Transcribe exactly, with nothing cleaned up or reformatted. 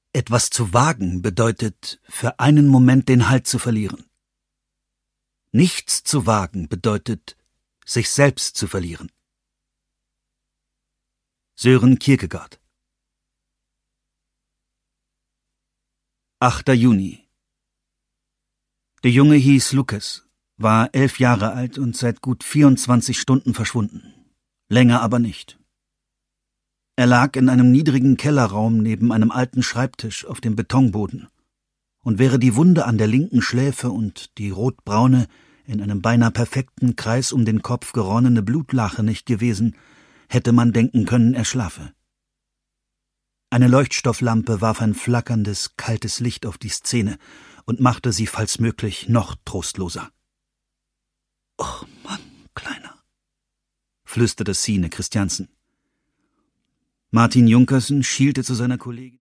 Etwas zu wagen bedeutet, für einen Moment den Halt zu verlieren. Nichts zu wagen bedeutet, sich selbst zu verlieren. Sören Kierkegaard. achter Juni. Der Junge hieß Lukas, war elf Jahre alt und seit gut vierundzwanzig Stunden verschwunden. Länger aber nicht. Er lag in einem niedrigen Kellerraum neben einem alten Schreibtisch auf dem Betonboden. Und wäre die Wunde an der linken Schläfe und die rotbraune, in einem beinahe perfekten Kreis um den Kopf geronnene Blutlache nicht gewesen, hätte man denken können, er schlafe. Eine Leuchtstofflampe warf ein flackerndes, kaltes Licht auf die Szene und machte sie, falls möglich, noch trostloser. »Och Mann, Kleiner«, flüsterte Signe Christiansen. Martin Junkersen schielte zu seiner Kollegin.